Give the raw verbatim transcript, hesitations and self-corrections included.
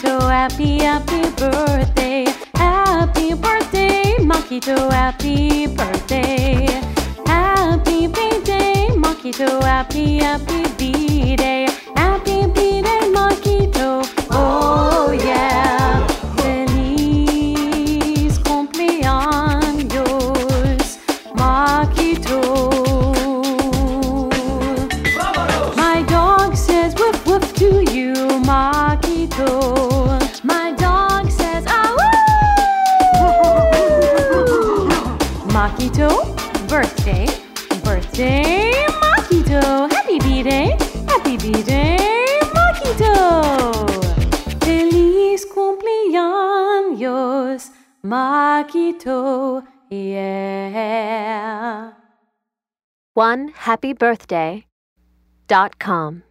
Makito, happy, happy birthday. Happy birthday, Makito, happy birthday. Happy B-Day, Makito, happy, happy B-Day. Happy B-Day, Makito, oh yeah. Feliz cumpleaños, Makito. My dog says woof woof to you, Makito. My dog says ah woo. Makito, birthday, birthday, Makito. Happy B-Day, happy B-Day, Makito. Feliz cumpleaños, Makito, yeah. one happy birthday dot com